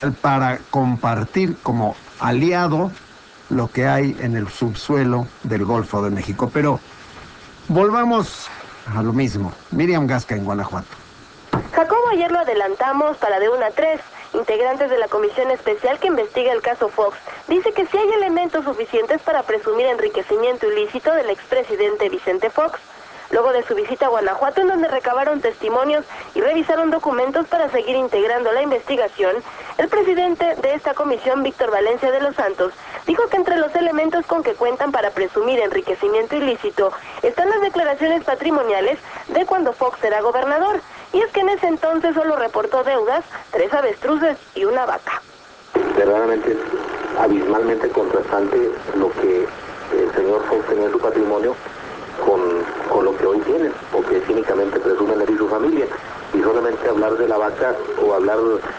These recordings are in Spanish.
para compartir como aliado lo que hay en el subsuelo del Golfo de México. Pero volvamos a lo mismo. Miriam Gasca en Guanajuato. Jacobo, ayer lo adelantamos para de 1 a 3. Integrantes de la comisión especial que investiga el caso Fox dice que sí hay elementos suficientes para presumir enriquecimiento ilícito del expresidente Vicente Fox. Luego de su visita a Guanajuato, en donde recabaron testimonios y revisaron documentos para seguir integrando la investigación, el presidente de esta comisión, Víctor Valencia de los Santos, dijo que entre los elementos con que cuentan para presumir enriquecimiento ilícito están las declaraciones patrimoniales de cuando Fox era gobernador, y es que en ese entonces solo reportó deudas, 3 avestruces y una vaca. Verdaderamente es abismalmente contrastante lo que el señor Fox tenía en su patrimonio con lo que hoy tienen, o que cínicamente presumen él y su familia. Y solamente hablar de la vaca, o hablar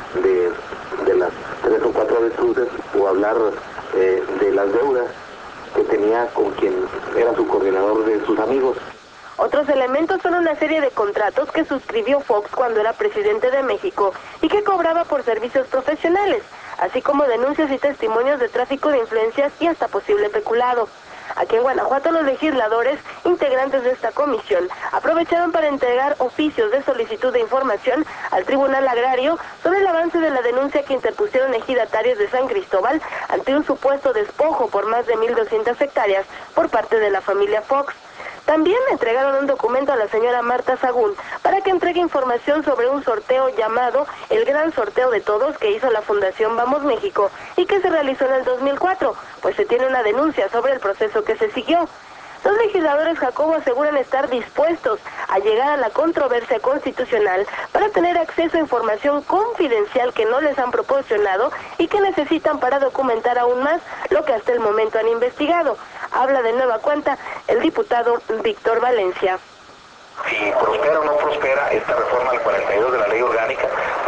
de las 3 o 4 avestruces, o hablar de las deudas que tenía con quien era su coordinador de sus amigos. Otros elementos son una serie de contratos que suscribió Fox cuando era presidente de México y que cobraba por servicios profesionales, así como denuncias y testimonios de tráfico de influencias y hasta posible peculado. Aquí en Guanajuato, los legisladores, integrantes de esta comisión, aprovecharon para entregar oficios de solicitud de información al Tribunal Agrario sobre el avance de la denuncia que interpusieron ejidatarios de San Cristóbal ante un supuesto despojo por más de 1,200 hectáreas por parte de la familia Fox. También entregaron un documento a la señora Marta Sagún para que entregue información sobre un sorteo llamado El Gran Sorteo de Todos que hizo la Fundación Vamos México y que se realizó en el 2004, pues se tiene una denuncia sobre el proceso que se siguió. Los legisladores, Jacobo, aseguran estar dispuestos a llegar a la controversia constitucional para tener acceso a información confidencial que no les han proporcionado y que necesitan para documentar aún más lo que hasta el momento han investigado. Habla de nueva cuenta el diputado Víctor Valencia. Si prospera o no prospera esta reforma al 42 de la ley orgánica,